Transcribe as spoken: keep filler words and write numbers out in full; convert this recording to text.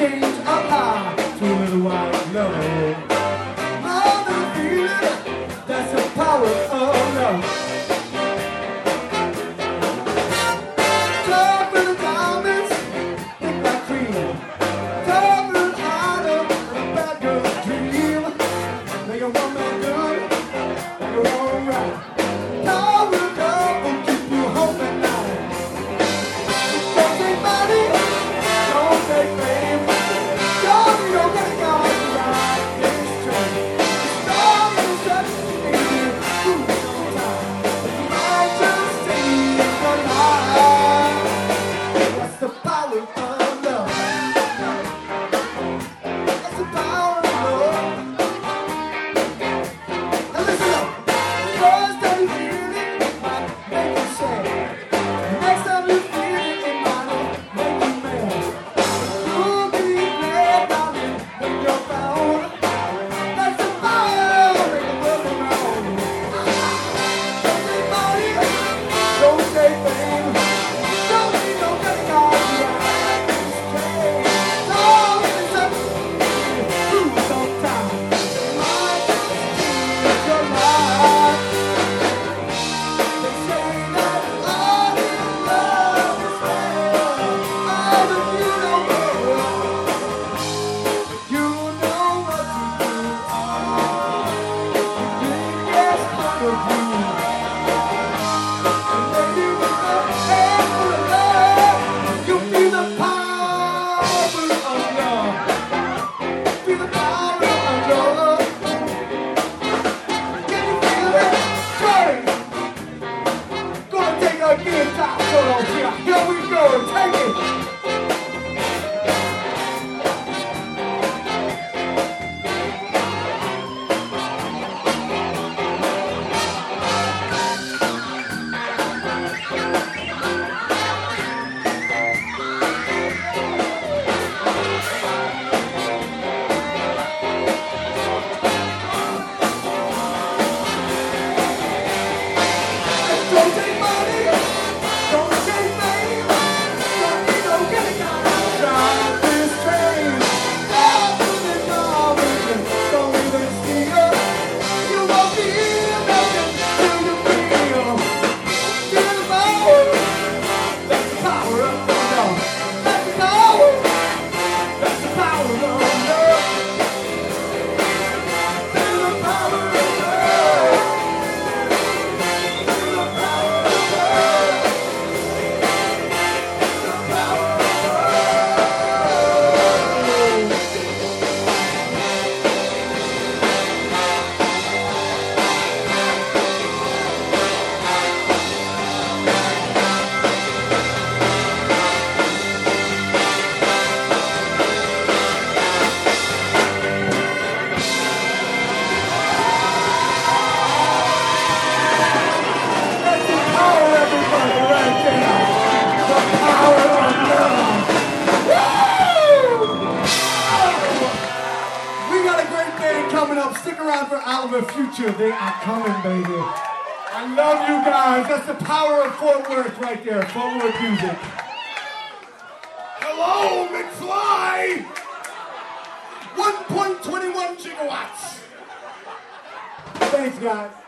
change up high to a little white love. Love and feeling, that's the power of love. Love with the diamonds, thick like cream. Love with the item, and a bad girl's dream. Now you want me good, now you want right. Love with love will keep you home at night. Don't take money, don't take fame. Don't you don't get it on the right this train. Don't you set me through some time. You might just save your life. That's the power of love. That's the power of love. Now listen up. First time you feel it, it might make you sad. Next time you feel it, it might make you mad. You'll be glad, darling, when you're found. That's the power of the world around. Don't take money, don't take fame. Don't need no getting on the right this train. Don't listen through some time. It might just change your life. They say that all in love is fair. All of you know well. You know what to do. You think it's part of you. And when you with a handful of love, you feel the power of love. Feel the power of love. Can you feel it? Johnny! Gonna take a guitar solo here. Here we go. Take it. Don't take money. Don't take fame. Don't need no getting on the right this train. Love is love, don't even see her. You won't feel nothing till you feel. Feel the power. That's the power of love. That's the power. That's the power of love. Feel the power of love. Feel the power of love. The power of love. That's the power, everybody, right there. The power of love. Woo! We got a great band coming up. Stick around for Oliver Future. They are coming, baby. I love you guys. That's the power of Fort Worth right there. Fort Worth music. Hello, McFly. one point two one gigawatts. Thanks, guys.